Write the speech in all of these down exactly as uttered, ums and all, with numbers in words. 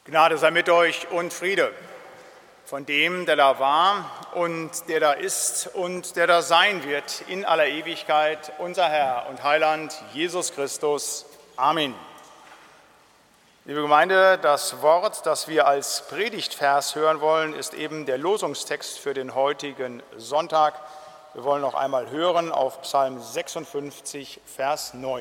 Gnade sei mit euch und Friede von dem, der da war und der da ist und der da sein wird in aller Ewigkeit, unser Herr und Heiland Jesus Christus. Amen. Liebe Gemeinde, das Wort, das wir als Predigtvers hören wollen, ist eben der Losungstext für den heutigen Sonntag. Wir wollen noch einmal hören auf Psalm sechsundfünfzig, Vers neun.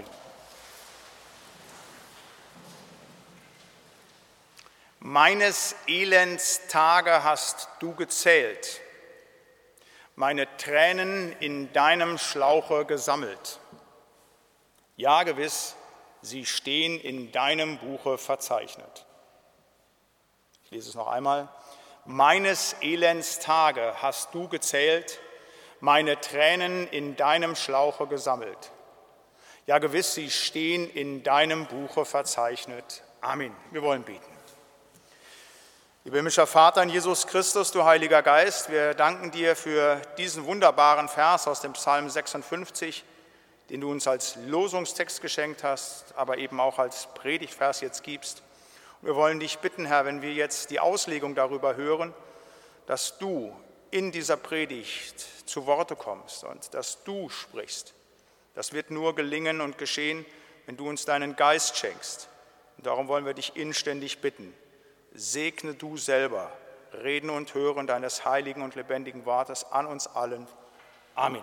Meines Elends Tage hast du gezählt, meine Tränen in deinem Schlauche gesammelt. Ja, gewiss, sie stehen in deinem Buche verzeichnet. Ich lese es noch einmal. Meines Elends Tage hast du gezählt, meine Tränen in deinem Schlauche gesammelt. Ja, gewiss, sie stehen in deinem Buche verzeichnet. Amen. Wir wollen beten. Lieber himmlischer Vater in Jesus Christus, du Heiliger Geist, wir danken dir für diesen wunderbaren Vers aus dem Psalm sechsundfünfzig, den du uns als Losungstext geschenkt hast, aber eben auch als Predigtvers jetzt gibst. Und wir wollen dich bitten, Herr, wenn wir jetzt die Auslegung darüber hören, dass du in dieser Predigt zu Worte kommst und dass du sprichst. Das wird nur gelingen und geschehen, wenn du uns deinen Geist schenkst. Und darum wollen wir dich inständig bitten. Segne du selber Reden und Hören deines heiligen und lebendigen Wortes an uns allen. Amen.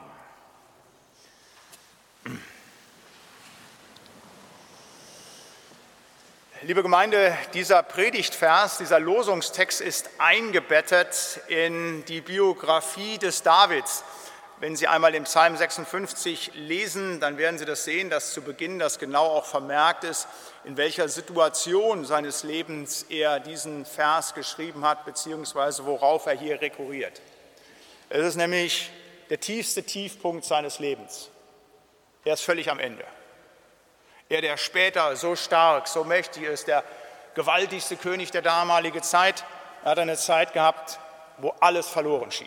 Liebe Gemeinde, dieser Predigtvers, dieser Losungstext ist eingebettet in die Biografie des Davids. Wenn Sie einmal den Psalm sechsundfünfzig lesen, dann werden Sie das sehen, dass zu Beginn das genau auch vermerkt ist, in welcher Situation seines Lebens er diesen Vers geschrieben hat, beziehungsweise worauf er hier rekurriert. Es ist nämlich der tiefste Tiefpunkt seines Lebens. Er ist völlig am Ende. Er, der später so stark, so mächtig ist, der gewaltigste König der damaligen Zeit, er hat eine Zeit gehabt, wo alles verloren schien.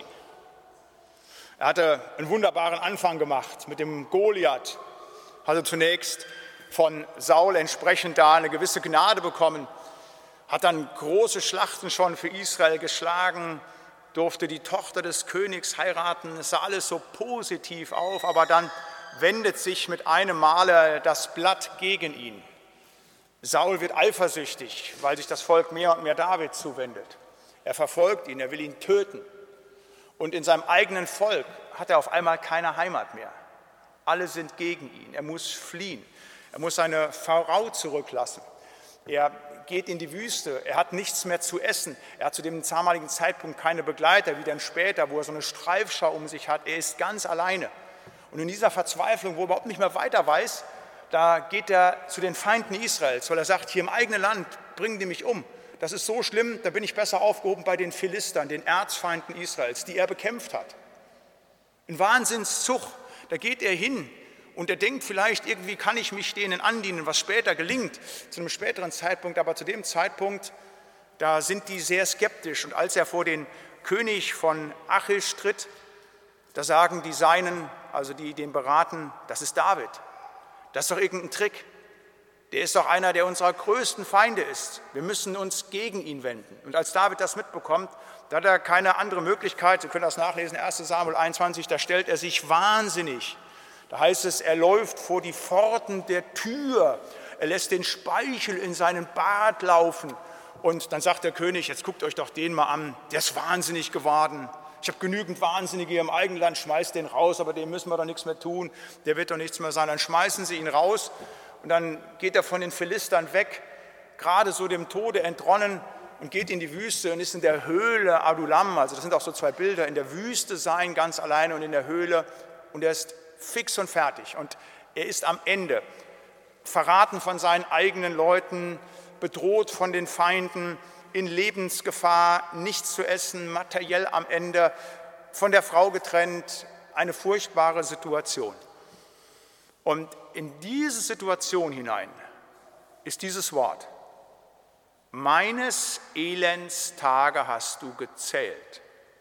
Er hatte einen wunderbaren Anfang gemacht mit dem Goliath, hatte zunächst von Saul entsprechend da eine gewisse Gnade bekommen, hat dann große Schlachten schon für Israel geschlagen, durfte die Tochter des Königs heiraten, es sah alles so positiv auf, aber dann wendet sich mit einem Male das Blatt gegen ihn. Saul wird eifersüchtig, weil sich das Volk mehr und mehr David zuwendet. Er verfolgt ihn, er will ihn töten. Und in seinem eigenen Volk hat er auf einmal keine Heimat mehr. Alle sind gegen ihn. Er muss fliehen. Er muss seine Frau zurücklassen. Er geht in die Wüste. Er hat nichts mehr zu essen. Er hat zu dem damaligen Zeitpunkt keine Begleiter, wie dann später, wo er so eine Streifschar um sich hat. Er ist ganz alleine. Und in dieser Verzweiflung, wo er überhaupt nicht mehr weiter weiß, da geht er zu den Feinden Israels, weil er sagt, hier im eigenen Land bringen die mich um. Das ist so schlimm, da bin ich besser aufgehoben bei den Philistern, den Erzfeinden Israels, die er bekämpft hat. Ein Wahnsinnszug, da geht er hin und er denkt vielleicht, irgendwie kann ich mich denen andienen, was später gelingt, zu einem späteren Zeitpunkt, aber zu dem Zeitpunkt, da sind die sehr skeptisch. Und als er vor den König von Achish tritt, da sagen die Seinen, also die den beraten, das ist David, das ist doch irgendein Trick. Der ist doch einer, der unserer größten Feinde ist. Wir müssen uns gegen ihn wenden. Und als David das mitbekommt, da hat er keine andere Möglichkeit. Sie können das nachlesen, erster Samuel einundzwanzig, da stellt er sich wahnsinnig. Da heißt es, er läuft vor die Pforten der Tür. Er lässt den Speichel in seinen Bart laufen. Und dann sagt der König, jetzt guckt euch doch den mal an, der ist wahnsinnig geworden. Ich habe genügend Wahnsinnige hier im eigenen Land, schmeißt den raus, aber dem müssen wir doch nichts mehr tun. Der wird doch nichts mehr sein. Dann schmeißen sie ihn raus. Und dann geht er von den Philistern weg, gerade so dem Tode entronnen und geht in die Wüste und ist in der Höhle Adullam. Also das sind auch so zwei Bilder, in der Wüste sein, ganz alleine und in der Höhle. Und er ist fix und fertig. Und er ist am Ende, verraten von seinen eigenen Leuten, bedroht von den Feinden, in Lebensgefahr, nichts zu essen, materiell am Ende, von der Frau getrennt, eine furchtbare Situation. Und in diese Situation hinein ist dieses Wort, meines Elends Tage hast du gezählt,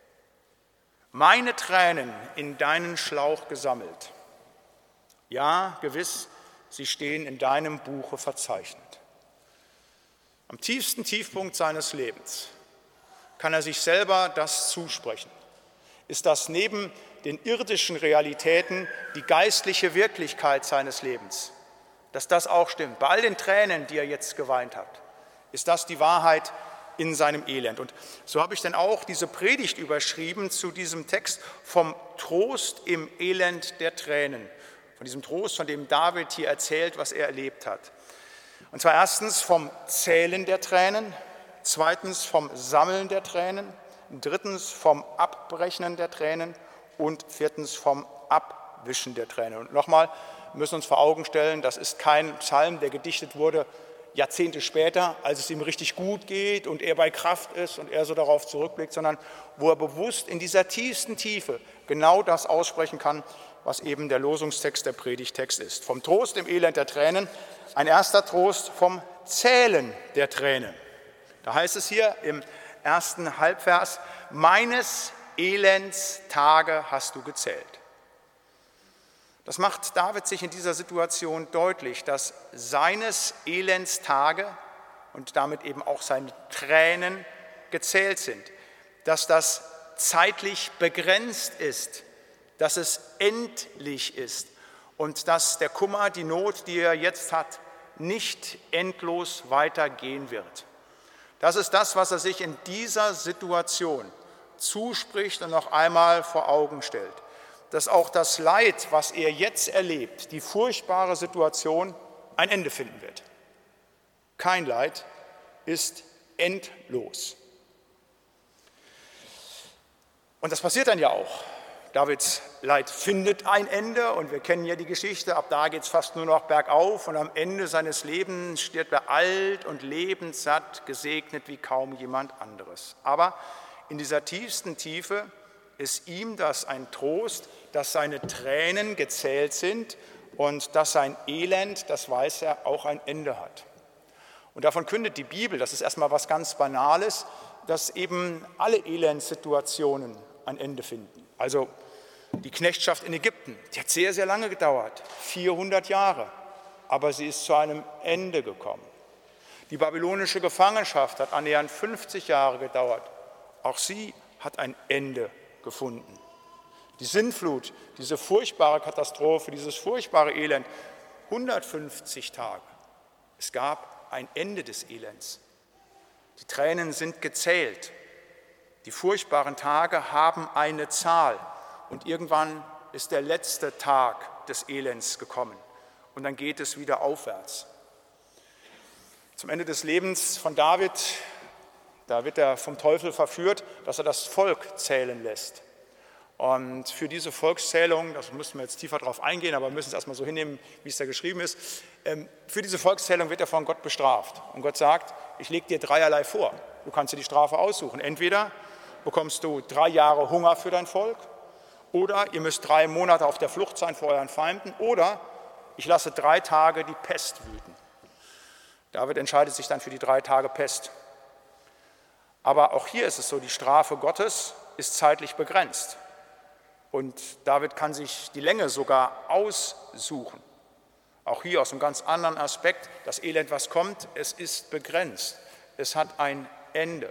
meine Tränen in deinen Schlauch gesammelt. Ja, Ja, gewiss, sie stehen in deinem Buche verzeichnet. Am tiefsten Tiefpunkt seines Lebens kann er sich selber das zusprechen. Ist das neben den irdischen Realitäten die geistliche Wirklichkeit seines Lebens? Dass das auch stimmt, bei all den Tränen, die er jetzt geweint hat, ist das die Wahrheit in seinem Elend. Und so habe ich dann auch diese Predigt überschrieben zu diesem Text vom Trost im Elend der Tränen. Von diesem Trost, von dem David hier erzählt, was er erlebt hat. Und zwar erstens vom Zählen der Tränen, zweitens vom Sammeln der Tränen, drittens vom Abbrechen der Tränen und viertens vom Abwischen der Tränen. Und nochmal, wir müssen uns vor Augen stellen, das ist kein Psalm, der gedichtet wurde Jahrzehnte später, als es ihm richtig gut geht und er bei Kraft ist und er so darauf zurückblickt, sondern wo er bewusst in dieser tiefsten Tiefe genau das aussprechen kann, was eben der Losungstext, der Predigtext ist. Vom Trost im Elend der Tränen, ein erster Trost vom Zählen der Tränen. Da heißt es hier im ersten Halbvers, meines Elends Tage hast du gezählt. Das macht David sich in dieser Situation deutlich, dass seines Elends Tage und damit eben auch seine Tränen gezählt sind, dass das zeitlich begrenzt ist, dass es endlich ist und dass der Kummer, die Not, die er jetzt hat, nicht endlos weitergehen wird. Das ist das, was er sich in dieser Situation zuspricht und noch einmal vor Augen stellt. Dass auch das Leid, was er jetzt erlebt, die furchtbare Situation, ein Ende finden wird. Kein Leid ist endlos. Und das passiert dann ja auch. Davids Leid findet ein Ende und wir kennen ja die Geschichte, ab da geht es fast nur noch bergauf und am Ende seines Lebens stirbt er alt und lebenssatt, gesegnet wie kaum jemand anderes. Aber in dieser tiefsten Tiefe ist ihm das ein Trost, dass seine Tränen gezählt sind und dass sein Elend, das weiß er, auch ein Ende hat. Und davon kündet die Bibel, das ist erstmal was ganz Banales, dass eben alle Elendssituationen ein Ende finden. Also die Knechtschaft in Ägypten, die hat sehr, sehr lange gedauert, vierhundert Jahre, aber sie ist zu einem Ende gekommen. Die babylonische Gefangenschaft hat annähernd fünfzig Jahre gedauert, auch sie hat ein Ende gefunden. Die Sintflut, diese furchtbare Katastrophe, dieses furchtbare Elend, hundertfünfzig Tage. Es gab ein Ende des Elends. Die Tränen sind gezählt. Die furchtbaren Tage haben eine Zahl. Und irgendwann ist der letzte Tag des Elends gekommen. Und dann geht es wieder aufwärts. Zum Ende des Lebens von David, da wird er vom Teufel verführt, dass er das Volk zählen lässt. Und für diese Volkszählung, das müssen wir jetzt tiefer drauf eingehen, aber wir müssen es erstmal so hinnehmen, wie es da geschrieben ist, für diese Volkszählung wird er von Gott bestraft. Und Gott sagt, ich lege dir dreierlei vor. Du kannst dir die Strafe aussuchen. Entweder bekommst du drei Jahre Hunger für dein Volk, oder ihr müsst drei Monate auf der Flucht sein vor euren Feinden, oder ich lasse drei Tage die Pest wüten. David entscheidet sich dann für die drei Tage Pest. Aber auch hier ist es so, die Strafe Gottes ist zeitlich begrenzt. Und David kann sich die Länge sogar aussuchen. Auch hier aus einem ganz anderen Aspekt, das Elend, was kommt, es ist begrenzt. Es hat ein Ende.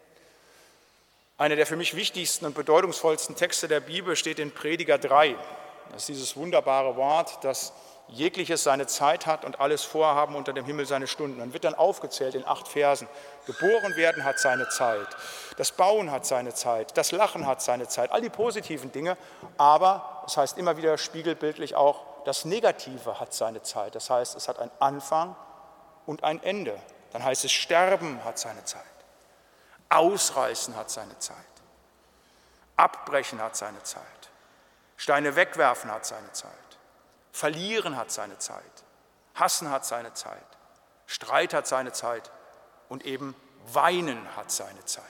Einer der für mich wichtigsten und bedeutungsvollsten Texte der Bibel steht in Prediger drei. Das ist dieses wunderbare Wort, das jegliches seine Zeit hat und alles Vorhaben unter dem Himmel seine Stunden. Dann wird dann aufgezählt in acht Versen. Geboren werden hat seine Zeit, das Bauen hat seine Zeit, das Lachen hat seine Zeit, all die positiven Dinge. Aber es heißt immer wieder spiegelbildlich auch, das Negative hat seine Zeit. Das heißt, es hat einen Anfang und ein Ende. Dann heißt es, Sterben hat seine Zeit, Ausreißen hat seine Zeit, Abbrechen hat seine Zeit, Steine wegwerfen hat seine Zeit. Verlieren hat seine Zeit, Hassen hat seine Zeit, Streit hat seine Zeit und eben Weinen hat seine Zeit.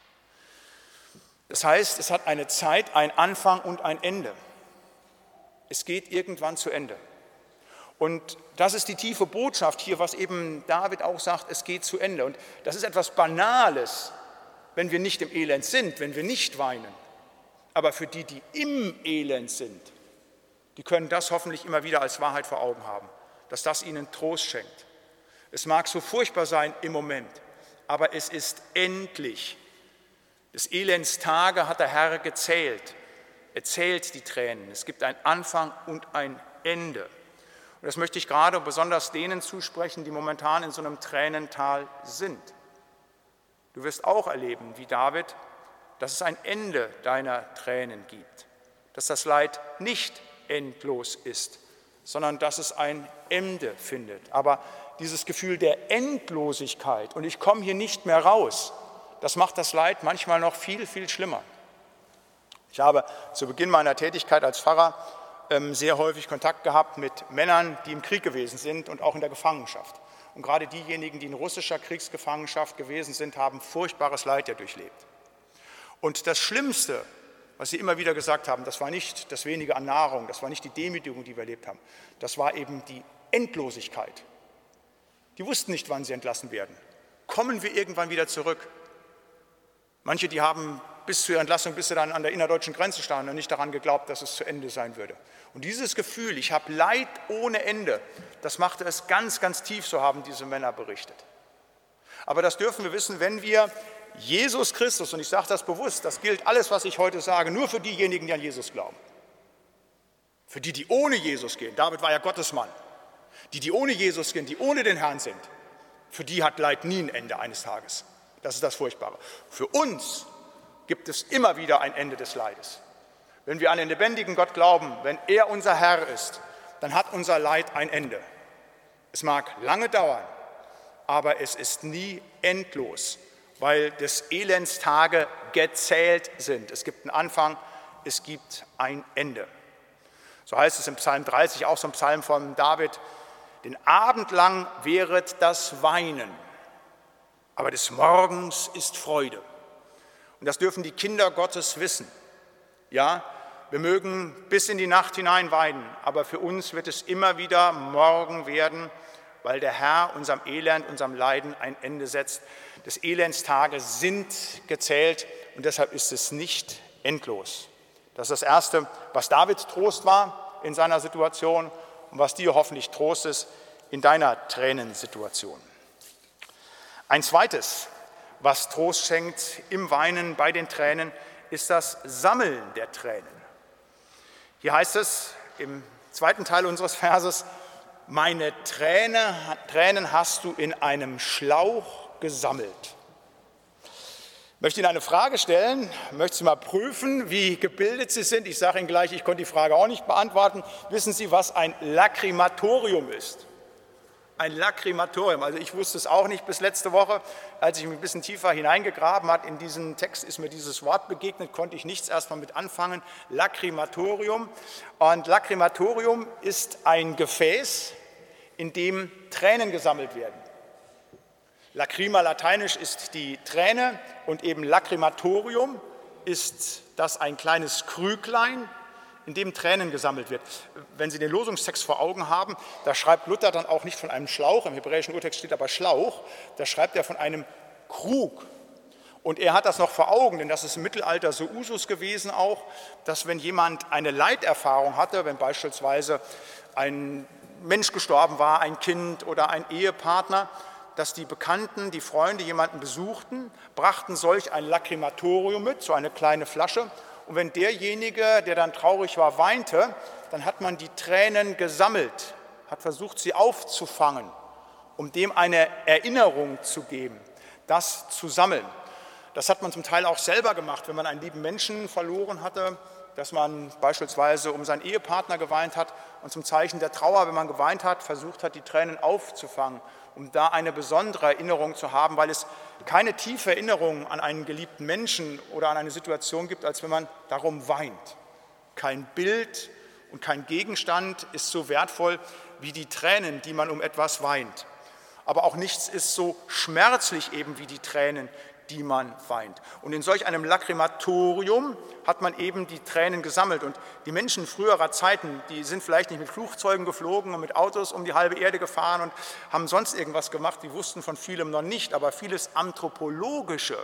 Das heißt, es hat eine Zeit, einen Anfang und ein Ende. Es geht irgendwann zu Ende. Und das ist die tiefe Botschaft hier, was eben David auch sagt, es geht zu Ende. Und das ist etwas Banales, wenn wir nicht im Elend sind, wenn wir nicht weinen. Aber für die, die im Elend sind, die können das hoffentlich immer wieder als Wahrheit vor Augen haben, dass das ihnen Trost schenkt, Es mag so furchtbar sein im Moment, aber es ist endlich. Des Elends Tage hat der Herr gezählt. Er zählt die Tränen. Es gibt einen Anfang und ein Ende. Und das möchte ich gerade besonders denen zusprechen, die momentan in so einem Tränental sind. Du wirst auch erleben, wie David, dass es ein Ende deiner Tränen gibt, dass das Leid nicht endlos ist, sondern dass es ein Ende findet. Aber dieses Gefühl der Endlosigkeit und ich komme hier nicht mehr raus, das macht das Leid manchmal noch viel, viel schlimmer. Ich habe zu Beginn meiner Tätigkeit als Pfarrer ähm, sehr häufig Kontakt gehabt mit Männern, die im Krieg gewesen sind und auch in der Gefangenschaft. Und gerade diejenigen, die in russischer Kriegsgefangenschaft gewesen sind, haben furchtbares Leid ja durchlebt. Und das Schlimmste, was sie immer wieder gesagt haben, das war nicht das Wenige an Nahrung, das war nicht die Demütigung, die wir erlebt haben, das war eben die Endlosigkeit. Die wussten nicht, wann sie entlassen werden. Kommen wir irgendwann wieder zurück? Manche, die haben bis zur Entlassung, bis sie dann an der innerdeutschen Grenze standen und nicht daran geglaubt, dass es zu Ende sein würde. Und dieses Gefühl, ich habe Leid ohne Ende, das machte es ganz, ganz tief, so haben diese Männer berichtet. Aber das dürfen wir wissen, wenn wir Jesus Christus, und ich sage das bewusst, das gilt alles, was ich heute sage, nur für diejenigen, die an Jesus glauben. Für die, die ohne Jesus gehen, David war ja Gottesmann, die, die ohne Jesus gehen, die ohne den Herrn sind, für die hat Leid nie ein Ende eines Tages. Das ist das Furchtbare. Für uns gibt es immer wieder ein Ende des Leides. Wenn wir an den lebendigen Gott glauben, wenn er unser Herr ist, dann hat unser Leid ein Ende. Es mag lange dauern, aber es ist nie endlos, weil des Elends Tage gezählt sind. Es gibt einen Anfang, es gibt ein Ende. So heißt es im Psalm dreißig, auch so ein Psalm von David, den Abend lang währet das Weinen, aber des Morgens ist Freude. Und das dürfen die Kinder Gottes wissen. Ja, wir mögen bis in die Nacht hinein weinen, aber für uns wird es immer wieder Morgen werden, weil der Herr unserem Elend, unserem Leiden ein Ende setzt. Des Elends Tage sind gezählt und deshalb ist es nicht endlos. Das ist das Erste, was Davids Trost war in seiner Situation und was dir hoffentlich Trost ist in deiner Tränensituation. Ein zweites, was Trost schenkt im Weinen, bei den Tränen, ist das Sammeln der Tränen. Hier heißt es im zweiten Teil unseres Verses, meine Träne, Tränen hast du in einem Schlauch gesammelt. Ich möchte Ihnen eine Frage stellen, ich möchte Sie mal prüfen, wie gebildet Sie sind. Ich sage Ihnen gleich, ich konnte die Frage auch nicht beantworten. Wissen Sie, was ein Lachrymatorium ist? Ein Lachrymatorium, also ich wusste es auch nicht bis letzte Woche, als ich mich ein bisschen tiefer hineingegraben habe, in diesen Text ist mir dieses Wort begegnet, konnte ich nichts erstmal mit anfangen, Lachrymatorium. Und Lachrymatorium ist ein Gefäß, in dem Tränen gesammelt werden. Lachryma lateinisch ist die Träne und eben Lachrymatorium ist das ein kleines Krüglein, in dem Tränen gesammelt wird. Wenn Sie den Losungstext vor Augen haben, da schreibt Luther dann auch nicht von einem Schlauch, im hebräischen Urtext steht aber Schlauch, da schreibt er von einem Krug. Und er hat das noch vor Augen, denn das ist im Mittelalter so Usus gewesen auch, dass wenn jemand eine Leiterfahrung hatte, wenn beispielsweise ein Mensch gestorben war, ein Kind oder ein Ehepartner, dass die Bekannten, die Freunde jemanden besuchten, brachten solch ein Lachrymatorium mit, so eine kleine Flasche. Und wenn derjenige, der dann traurig war, weinte, dann hat man die Tränen gesammelt, hat versucht, sie aufzufangen, um dem eine Erinnerung zu geben, das zu sammeln. Das hat man zum Teil auch selber gemacht, wenn man einen lieben Menschen verloren hatte, dass man beispielsweise um seinen Ehepartner geweint hat und zum Zeichen der Trauer, wenn man geweint hat, versucht hat, die Tränen aufzufangen, um da eine besondere Erinnerung zu haben, weil es keine tiefe Erinnerung an einen geliebten Menschen oder an eine Situation gibt, als wenn man darum weint. Kein Bild und kein Gegenstand ist so wertvoll wie die Tränen, die man um etwas weint. Aber auch nichts ist so schmerzlich eben wie die Tränen, die man weint. Und in solch einem Lachrymatorium hat man eben die Tränen gesammelt. Und die Menschen früherer Zeiten, die sind vielleicht nicht mit Flugzeugen geflogen und mit Autos um die halbe Erde gefahren und haben sonst irgendwas gemacht, die wussten von vielem noch nicht, aber vieles Anthropologische,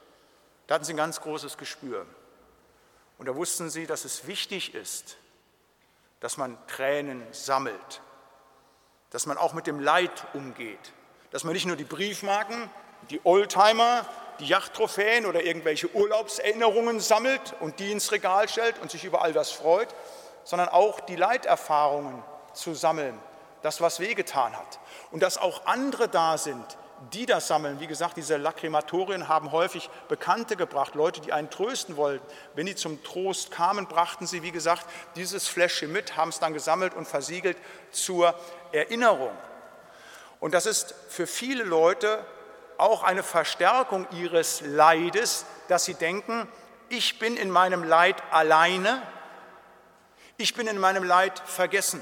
da hatten sie ein ganz großes Gespür. Und da wussten sie, dass es wichtig ist, dass man Tränen sammelt, dass man auch mit dem Leid umgeht, Dass man nicht nur die Briefmarken, die Oldtimer, die Yachttrophäen oder irgendwelche Urlaubserinnerungen sammelt und die ins Regal stellt und sich über all das freut, sondern auch die Leiterfahrungen zu sammeln, das, was wehgetan hat. Und dass auch andere da sind, die das sammeln. Wie gesagt, diese Lacrimatorien haben häufig Bekannte gebracht, Leute, die einen trösten wollten. Wenn die zum Trost kamen, brachten sie, wie gesagt, dieses Fläschchen mit, haben es dann gesammelt und versiegelt zur Erinnerung. Und das ist für viele Leute auch eine Verstärkung ihres Leides, dass sie denken, ich bin in meinem Leid alleine, ich bin in meinem Leid vergessen.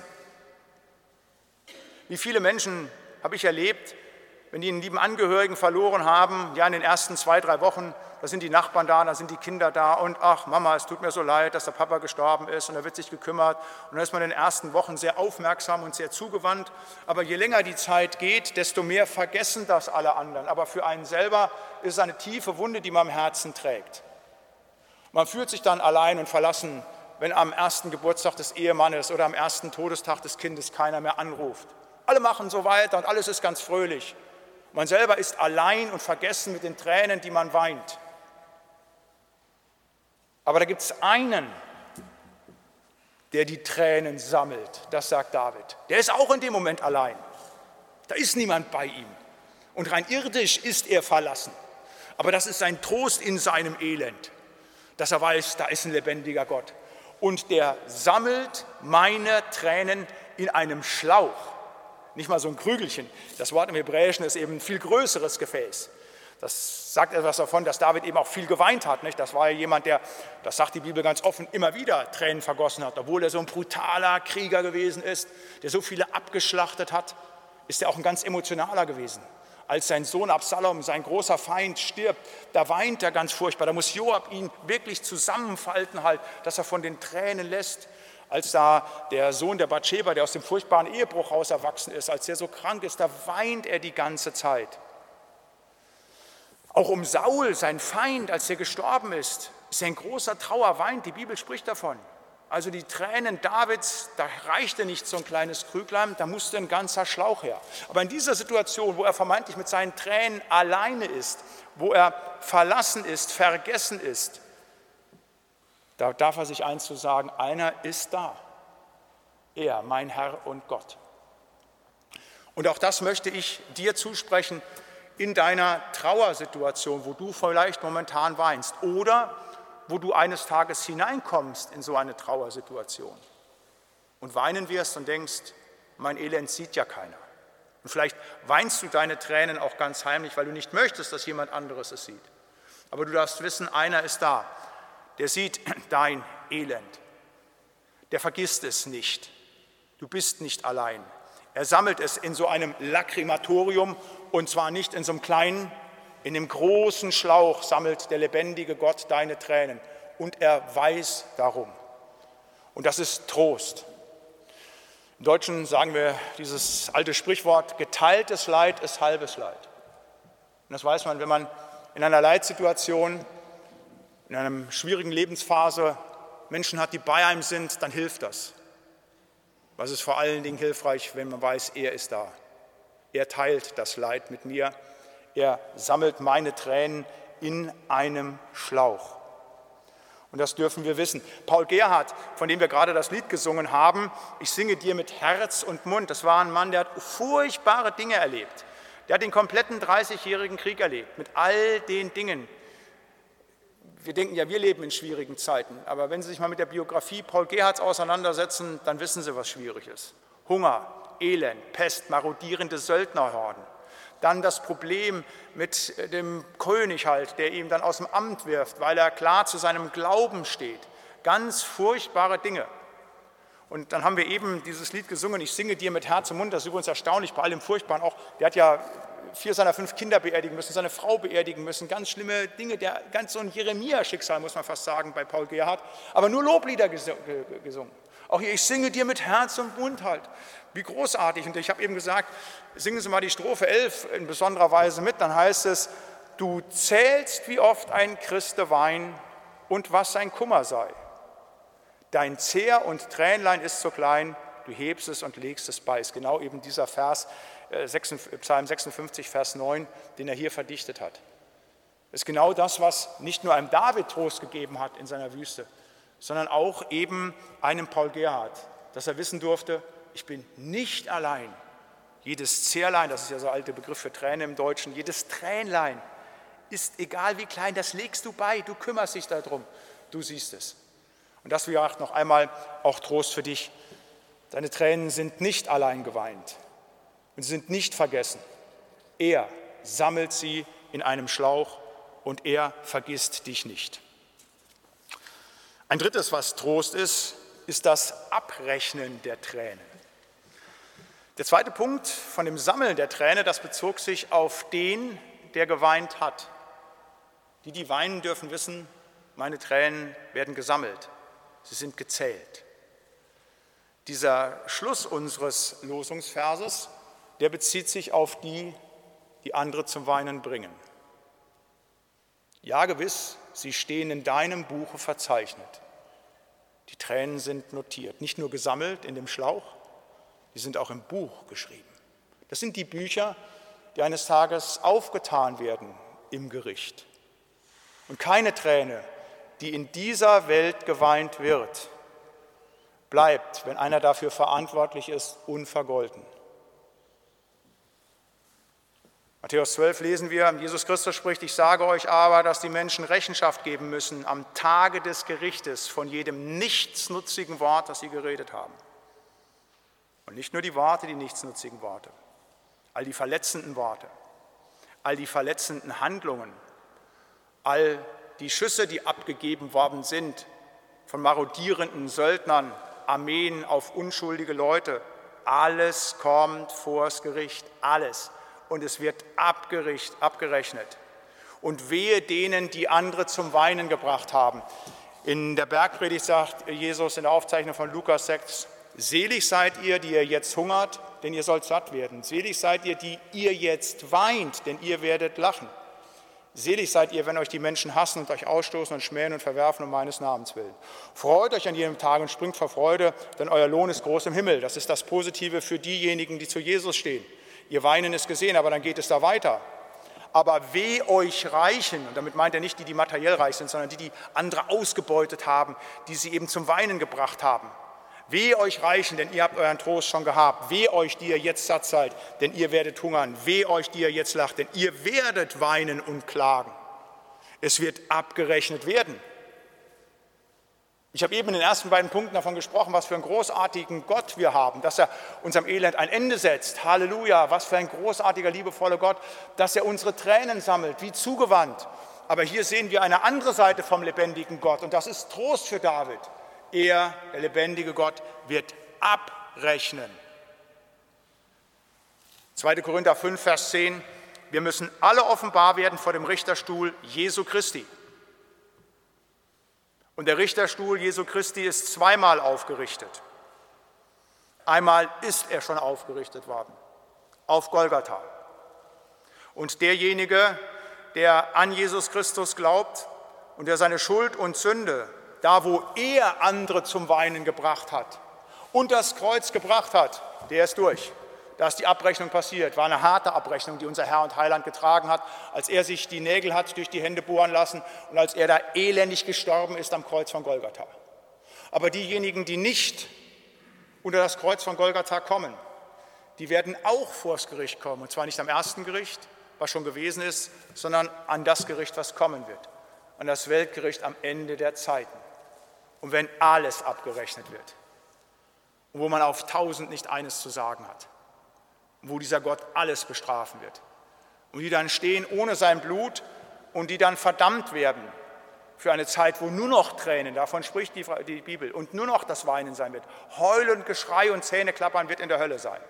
Wie viele Menschen habe ich erlebt, wenn die einen lieben Angehörigen verloren haben, ja in den ersten zwei, drei Wochen, da sind die Nachbarn da, da sind die Kinder da und ach Mama, es tut mir so leid, dass der Papa gestorben ist und er wird sich gekümmert. Und dann ist man in den ersten Wochen sehr aufmerksam und sehr zugewandt. Aber je länger die Zeit geht, desto mehr vergessen das alle anderen. Aber für einen selber ist es eine tiefe Wunde, die man im Herzen trägt. Man fühlt sich dann allein und verlassen, wenn am ersten Geburtstag des Ehemannes oder am ersten Todestag des Kindes keiner mehr anruft. Alle machen so weiter und alles ist ganz fröhlich. Man selber ist allein und vergessen mit den Tränen, die man weint. Aber da gibt es einen, der die Tränen sammelt, das sagt David. Der ist auch in dem Moment allein. Da ist niemand bei ihm. Und rein irdisch ist er verlassen. Aber das ist sein Trost in seinem Elend, dass er weiß, da ist ein lebendiger Gott. Und der sammelt meine Tränen in einem Schlauch. Nicht mal so ein Krügelchen. Das Wort im Hebräischen ist eben ein viel größeres Gefäß. Das sagt etwas davon, dass David eben auch viel geweint hat. Nicht? Das war ja jemand, der, das sagt die Bibel ganz offen, immer wieder Tränen vergossen hat. Obwohl er so ein brutaler Krieger gewesen ist, der so viele abgeschlachtet hat, ist er auch ein ganz emotionaler gewesen. Als sein Sohn Absalom, sein großer Feind, stirbt, da weint er ganz furchtbar. Da muss Joab ihn wirklich zusammenfalten, halt, dass er von den Tränen lässt. Als da der Sohn der Bathscheba, der aus dem furchtbaren Ehebruch raus erwachsen ist, als der so krank ist, da weint er die ganze Zeit. Auch um Saul, sein Feind, als er gestorben ist, ist er in großer Trauer, weint. Die Bibel spricht davon. Also die Tränen Davids, da reichte nicht so ein kleines Krüglein, da musste ein ganzer Schlauch her. Aber in dieser Situation, wo er vermeintlich mit seinen Tränen alleine ist, wo er verlassen ist, vergessen ist, da darf er sich eins zu sagen, einer ist da, er, mein Herr und Gott. Und auch das möchte ich dir zusprechen in deiner Trauersituation, wo du vielleicht momentan weinst oder wo du eines Tages hineinkommst in so eine Trauersituation und weinen wirst und denkst, mein Elend sieht ja keiner. Und vielleicht weinst du deine Tränen auch ganz heimlich, weil du nicht möchtest, dass jemand anderes es sieht. Aber du darfst wissen, einer ist da. Der sieht dein Elend, der vergisst es nicht. Du bist nicht allein. Er sammelt es in so einem Lacrimatorium und zwar nicht in so einem kleinen, in dem großen Schlauch sammelt der lebendige Gott deine Tränen und er weiß darum. Und das ist Trost. Im Deutschen sagen wir dieses alte Sprichwort, geteiltes Leid ist halbes Leid. Und das weiß man, wenn man in einer Leitsituation in einer schwierigen Lebensphase Menschen hat, die bei einem sind, dann hilft das. Was ist vor allen Dingen hilfreich, wenn man weiß, er ist da. Er teilt das Leid mit mir. Er sammelt meine Tränen in einem Schlauch. Und das dürfen wir wissen. Paul Gerhardt, von dem wir gerade das Lied gesungen haben, ich singe dir mit Herz und Mund, das war ein Mann, der hat furchtbare Dinge erlebt. Der hat den kompletten dreißigjährigen Krieg erlebt, mit all den Dingen. Wir denken ja, wir leben in schwierigen Zeiten, aber wenn Sie sich mal mit der Biografie Paul Gerhardts auseinandersetzen, dann wissen Sie, was schwierig ist. Hunger, Elend, Pest, marodierende Söldnerhorden. Dann das Problem mit dem König halt, der ihn dann aus dem Amt wirft, weil er klar zu seinem Glauben steht. Ganz furchtbare Dinge. Und dann haben wir eben dieses Lied gesungen, ich singe dir mit Herz und Mund, das ist übrigens erstaunlich, bei allem Furchtbaren auch. Der hat ja vier seiner fünf Kinder beerdigen müssen, seine Frau beerdigen müssen, ganz schlimme Dinge, der, ganz so ein Jeremia-Schicksal, muss man fast sagen, bei Paul Gerhardt, aber nur Loblieder gesungen. Auch hier, ich singe dir mit Herz und Mund halt. Wie großartig. Und ich habe eben gesagt, singen Sie mal die Strophe elf in besonderer Weise mit, dann heißt es, du zählst, wie oft ein Christe wein und was sein Kummer sei. Dein Zehr und Tränlein ist so klein, du hebst es und legst es bei. Ist genau eben dieser Vers, Psalm sechsundfünfzig, Vers neun, den er hier verdichtet hat. Das ist genau das, was nicht nur einem David Trost gegeben hat in seiner Wüste, sondern auch eben einem Paul Gerhardt, dass er wissen durfte, ich bin nicht allein. Jedes Zärlein, das ist ja so ein alter Begriff für Träne im Deutschen, jedes Tränlein ist, egal wie klein, das legst du bei, du kümmerst dich darum, du siehst es. Und das wäre noch einmal auch Trost für dich. Deine Tränen sind nicht allein geweint und sie sind nicht vergessen. Er sammelt sie in einem Schlauch und er vergisst dich nicht. Ein drittes, was Trost ist, ist das Abrechnen der Tränen. Der zweite Punkt von dem Sammeln der Träne, das bezog sich auf den, der geweint hat. Die, die weinen, dürfen wissen, meine Tränen werden gesammelt, sie sind gezählt. Dieser Schluss unseres Losungsverses, der bezieht sich auf die, die andere zum Weinen bringen. Ja, gewiss, sie stehen in deinem Buche verzeichnet. Die Tränen sind notiert, nicht nur gesammelt in dem Schlauch, die sind auch im Buch geschrieben. Das sind die Bücher, die eines Tages aufgetan werden im Gericht. Und keine Träne, die in dieser Welt geweint wird, bleibt, wenn einer dafür verantwortlich ist, unvergolten. Matthäus zwölf lesen wir, Jesus Christus spricht, ich sage euch aber, dass die Menschen Rechenschaft geben müssen am Tage des Gerichtes von jedem nichtsnutzigen Wort, das sie geredet haben. Und nicht nur die Worte, die nichtsnutzigen Worte, all die verletzenden Worte, all die verletzenden Handlungen, all die Schüsse, die abgegeben worden sind von marodierenden Söldnern, Armeen auf unschuldige Leute, alles kommt vors Gericht, alles. Und es wird abgerechnet. Und wehe denen, die andere zum Weinen gebracht haben. In der Bergpredigt sagt Jesus in der Aufzeichnung von Lukas sechs, selig seid ihr, die ihr jetzt hungert, denn ihr sollt satt werden. Selig seid ihr, die ihr jetzt weint, denn ihr werdet lachen. Selig seid ihr, wenn euch die Menschen hassen und euch ausstoßen und schmähen und verwerfen um meines Namens willen. Freut euch an jedem Tag und springt vor Freude, denn euer Lohn ist groß im Himmel. Das ist das Positive für diejenigen, die zu Jesus stehen. Ihr Weinen ist gesehen, aber dann geht es da weiter. Aber weh euch Reichen, und damit meint er nicht die, die materiell reich sind, sondern die, die andere ausgebeutet haben, die sie eben zum Weinen gebracht haben. Weh euch Reichen, denn ihr habt euren Trost schon gehabt. Weh euch, die ihr jetzt satt seid, denn ihr werdet hungern. Weh euch, die ihr jetzt lacht, denn ihr werdet weinen und klagen. Es wird abgerechnet werden. Ich habe eben in den ersten beiden Punkten davon gesprochen, was für einen großartigen Gott wir haben, dass er unserem Elend ein Ende setzt. Halleluja, was für ein großartiger, liebevoller Gott, dass er unsere Tränen sammelt, wie zugewandt. Aber hier sehen wir eine andere Seite vom lebendigen Gott und das ist Trost für David. Er, der lebendige Gott, wird abrechnen. zweiter Korinther fünf, Vers zehn, wir müssen alle offenbar werden vor dem Richterstuhl Jesu Christi. Und der Richterstuhl Jesu Christi ist zweimal aufgerichtet. Einmal ist er schon aufgerichtet worden, auf Golgatha. Und derjenige, der an Jesus Christus glaubt und der seine Schuld und Sünde, da wo er andere zum Weinen gebracht hat und das Kreuz gebracht hat, der ist durch. Da ist die Abrechnung passiert, war eine harte Abrechnung, die unser Herr und Heiland getragen hat, als er sich die Nägel hat durch die Hände bohren lassen und als er da elendig gestorben ist am Kreuz von Golgatha. Aber diejenigen, die nicht unter das Kreuz von Golgatha kommen, die werden auch vors Gericht kommen. Und zwar nicht am ersten Gericht, was schon gewesen ist, sondern an das Gericht, was kommen wird. An das Weltgericht am Ende der Zeiten. Und wenn alles abgerechnet wird und wo man auf tausend nicht eines zu sagen hat, wo dieser Gott alles bestrafen wird. Und die dann stehen ohne sein Blut und die dann verdammt werden für eine Zeit, wo nur noch Tränen, davon spricht die, die Bibel, und nur noch das Weinen sein wird. Heulen, Geschrei und Zähneklappern wird in der Hölle sein.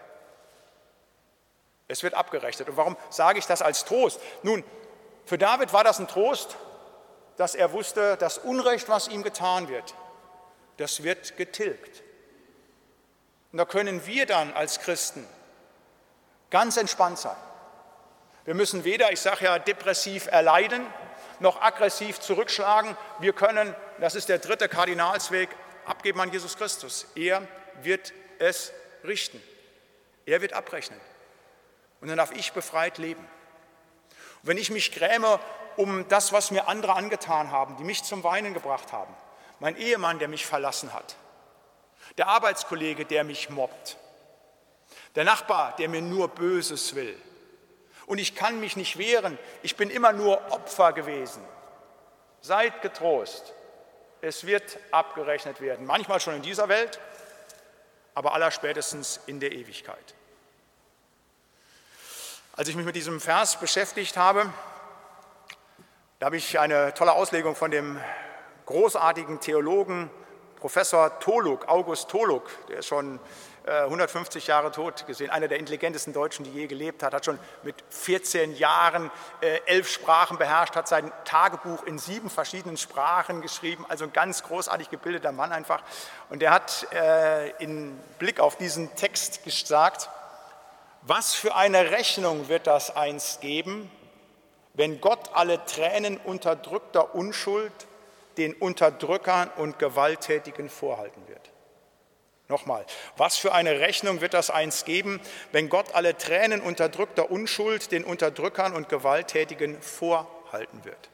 Es wird abgerechnet. Und warum sage ich das als Trost? Nun, für David war das ein Trost, dass er wusste, das Unrecht, was ihm getan wird, das wird getilgt. Und da können wir dann als Christen ganz entspannt sein. Wir müssen weder, ich sage ja, depressiv erleiden, noch aggressiv zurückschlagen. Wir können, das ist der dritte Kardinalsweg, abgeben an Jesus Christus. Er wird es richten. Er wird abrechnen. Und dann darf ich befreit leben. Und wenn ich mich gräme um das, was mir andere angetan haben, die mich zum Weinen gebracht haben, mein Ehemann, der mich verlassen hat, der Arbeitskollege, der mich mobbt, der Nachbar, der mir nur Böses will, und ich kann mich nicht wehren, ich bin immer nur Opfer gewesen. Seid getrost, es wird abgerechnet werden, manchmal schon in dieser Welt, aber allerspätestens in der Ewigkeit. Als ich mich mit diesem Vers beschäftigt habe, da habe ich eine tolle Auslegung von dem großartigen Theologen Professor Toluk, August Toluk, der ist schon hundertfünfzig Jahre tot gesehen, einer der intelligentesten Deutschen, die je gelebt hat, hat schon mit vierzehn Jahren äh, elf Sprachen beherrscht, hat sein Tagebuch in sieben verschiedenen Sprachen geschrieben, also ein ganz großartig gebildeter Mann einfach. Und der hat äh, in Blick auf diesen Text gesagt, was für eine Rechnung wird das einst geben, wenn Gott alle Tränen unterdrückter Unschuld den Unterdrückern und Gewalttätigen vorhalten wird. Nochmal, was für eine Rechnung wird das einst geben, wenn Gott alle Tränen unterdrückter Unschuld den Unterdrückern und Gewalttätigen vorhalten wird?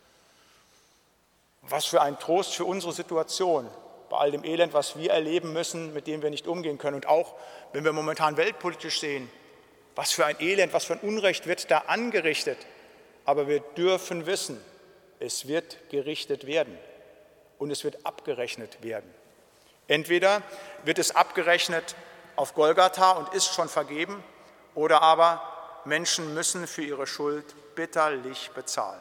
Was für ein Trost für unsere Situation, bei all dem Elend, was wir erleben müssen, mit dem wir nicht umgehen können. Und auch, wenn wir momentan weltpolitisch sehen, was für ein Elend, was für ein Unrecht wird da angerichtet. Aber wir dürfen wissen, es wird gerichtet werden und es wird abgerechnet werden. Entweder wird es abgerechnet auf Golgatha und ist schon vergeben, oder aber Menschen müssen für ihre Schuld bitterlich bezahlen.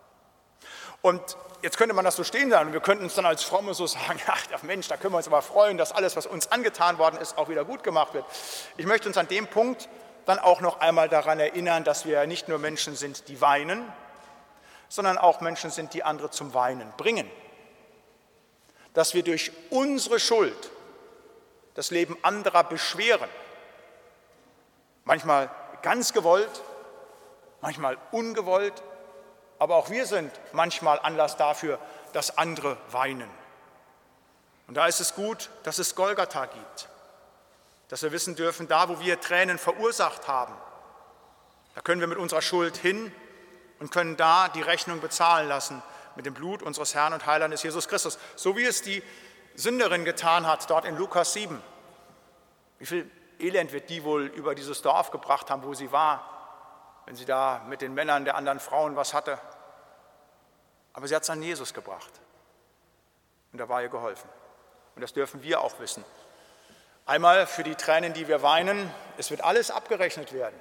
Und jetzt könnte man das so stehen lassen und wir könnten uns dann als Fromme so sagen, ach Mensch, da können wir uns aber freuen, dass alles, was uns angetan worden ist, auch wieder gut gemacht wird. Ich möchte uns an dem Punkt dann auch noch einmal daran erinnern, dass wir nicht nur Menschen sind, die weinen, sondern auch Menschen sind, die andere zum Weinen bringen. Dass wir durch unsere Schuld das Leben anderer beschweren. Manchmal ganz gewollt, manchmal ungewollt, aber auch wir sind manchmal Anlass dafür, dass andere weinen. Und da ist es gut, dass es Golgatha gibt, dass wir wissen dürfen, da wo wir Tränen verursacht haben, da können wir mit unserer Schuld hin und können da die Rechnung bezahlen lassen, mit dem Blut unseres Herrn und Heilandes Jesus Christus, so wie es die Sünderin getan hat, dort in Lukas sieben. Wie viel Elend wird die wohl über dieses Dorf gebracht haben, wo sie war, wenn sie da mit den Männern der anderen Frauen was hatte. Aber sie hat es an Jesus gebracht und da war ihr geholfen. Und das dürfen wir auch wissen. Einmal für die Tränen, die wir weinen, es wird alles abgerechnet werden.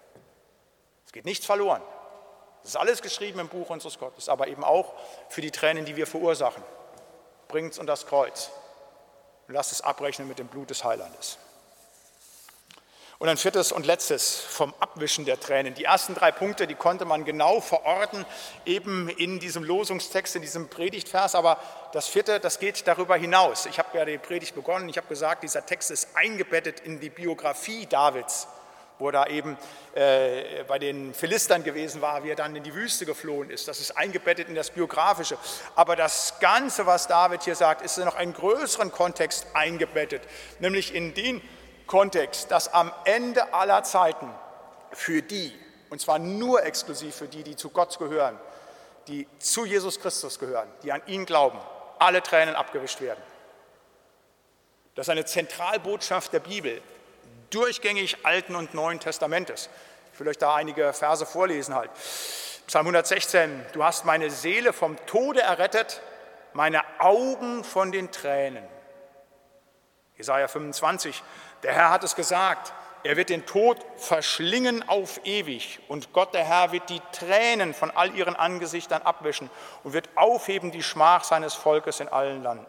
Es geht nichts verloren. Das ist alles geschrieben im Buch unseres Gottes, aber eben auch für die Tränen, die wir verursachen. Bringt es unter das Kreuz und lasst es abrechnen mit dem Blut des Heilandes. Und ein viertes und letztes vom Abwischen der Tränen. Die ersten drei Punkte, die konnte man genau verorten, eben in diesem Losungstext, in diesem Predigtvers. Aber das vierte, das geht darüber hinaus. Ich habe ja die Predigt begonnen, ich habe gesagt, dieser Text ist eingebettet in die Biografie Davids, wo er da eben äh, bei den Philistern gewesen war, wie er dann in die Wüste geflohen ist. Das ist eingebettet in das Biografische. Aber das Ganze, was David hier sagt, ist in noch einen größeren Kontext eingebettet, nämlich in den Kontext, dass am Ende aller Zeiten für die, und zwar nur exklusiv für die, die zu Gott gehören, die zu Jesus Christus gehören, die an ihn glauben, alle Tränen abgewischt werden. Das ist eine Zentralbotschaft der Bibel, durchgängig Alten und Neuen Testamentes. Ich will euch da einige Verse vorlesen halt. Psalm hundertsechzehn, du hast meine Seele vom Tode errettet, meine Augen von den Tränen. Jesaja fünfundzwanzig, der Herr hat es gesagt, er wird den Tod verschlingen auf ewig und Gott, der Herr, wird die Tränen von all ihren Angesichtern abwischen und wird aufheben die Schmach seines Volkes in allen Landen.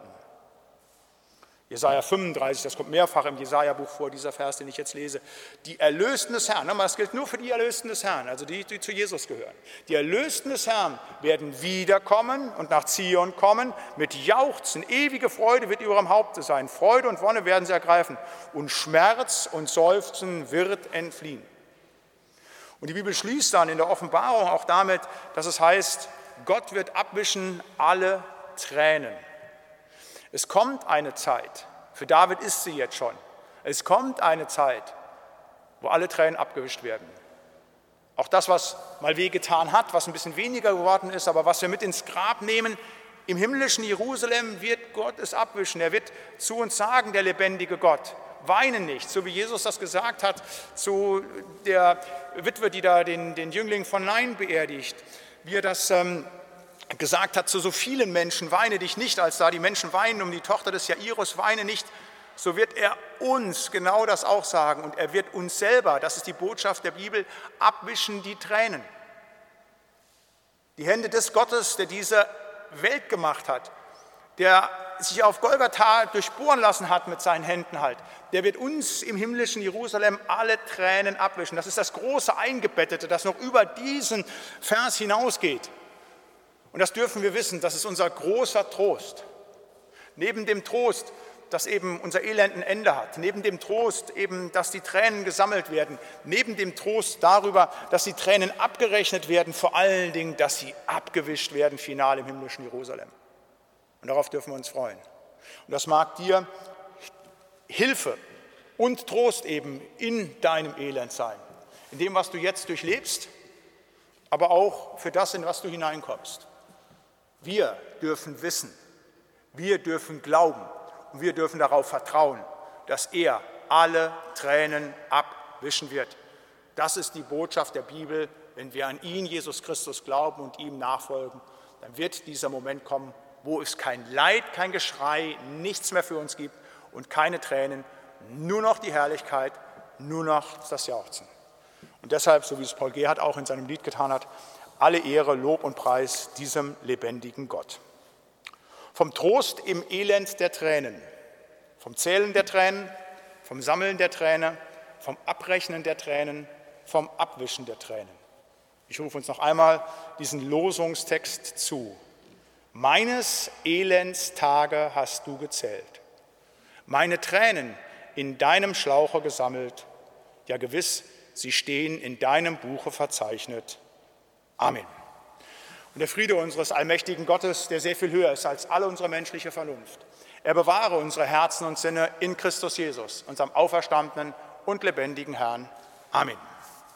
Jesaja fünfunddreißig, das kommt mehrfach im Jesaja-Buch vor, dieser Vers, den ich jetzt lese. Die Erlösten des Herrn, das gilt nur für die Erlösten des Herrn, also die, die zu Jesus gehören. Die Erlösten des Herrn werden wiederkommen und nach Zion kommen. Mit Jauchzen, ewige Freude wird über ihrem Haupte sein. Freude und Wonne werden sie ergreifen. Und Schmerz und Seufzen wird entfliehen. Und die Bibel schließt dann in der Offenbarung auch damit, dass es heißt, Gott wird abwischen alle Tränen. Es kommt eine Zeit, für David ist sie jetzt schon, es kommt eine Zeit, wo alle Tränen abgewischt werden. Auch das, was mal wehgetan hat, was ein bisschen weniger geworden ist, aber was wir mit ins Grab nehmen, im himmlischen Jerusalem wird Gott es abwischen. Er wird zu uns sagen, der lebendige Gott, weine nicht, so wie Jesus das gesagt hat zu der Witwe, die da den, den Jüngling von Nain beerdigt, wie er das ähm, gesagt hat zu so vielen Menschen, weine dich nicht, als da die Menschen weinen um die Tochter des Jairus, weine nicht, so wird er uns genau das auch sagen und er wird uns selber, das ist die Botschaft der Bibel, abwischen die Tränen. Die Hände des Gottes, der diese Welt gemacht hat, der sich auf Golgatha durchbohren lassen hat mit seinen Händen halt, der wird uns im himmlischen Jerusalem alle Tränen abwischen. Das ist das große Eingebettete, das noch über diesen Vers hinausgeht. Und das dürfen wir wissen, das ist unser großer Trost. Neben dem Trost, dass eben unser Elend ein Ende hat, neben dem Trost eben, dass die Tränen gesammelt werden, neben dem Trost darüber, dass die Tränen abgerechnet werden, vor allen Dingen, dass sie abgewischt werden, final im himmlischen Jerusalem. Und darauf dürfen wir uns freuen. Und das mag dir Hilfe und Trost eben in deinem Elend sein, in dem, was du jetzt durchlebst, aber auch für das, in was du hineinkommst. Wir dürfen wissen, wir dürfen glauben und wir dürfen darauf vertrauen, dass er alle Tränen abwischen wird. Das ist die Botschaft der Bibel. Wenn wir an ihn, Jesus Christus, glauben und ihm nachfolgen, dann wird dieser Moment kommen, wo es kein Leid, kein Geschrei, nichts mehr für uns gibt und keine Tränen, nur noch die Herrlichkeit, nur noch das Jauchzen. Und deshalb, so wie es Paul Gerhardt auch in seinem Lied getan hat, alle Ehre, Lob und Preis diesem lebendigen Gott. Vom Trost im Elend der Tränen, vom Zählen der Tränen, vom Sammeln der Tränen, vom Abrechnen der Tränen, vom Abwischen der Tränen. Ich rufe uns noch einmal diesen Losungstext zu. Meines Elends Tage hast du gezählt, meine Tränen in deinem Schlauche gesammelt, ja gewiss, sie stehen in deinem Buche verzeichnet. Amen. Und der Friede unseres allmächtigen Gottes, der sehr viel höher ist als alle unsere menschliche Vernunft, er bewahre unsere Herzen und Sinne in Christus Jesus, unserem auferstandenen und lebendigen Herrn. Amen.